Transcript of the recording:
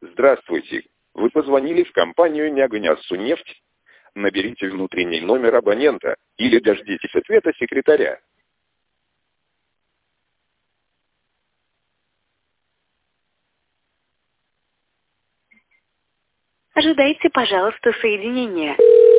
Здравствуйте. Вы позвонили в компанию «Нягань-Ассу-Нефть». Наберите внутренний номер абонента или дождитесь ответа секретаря. Ожидайте, пожалуйста, соединения.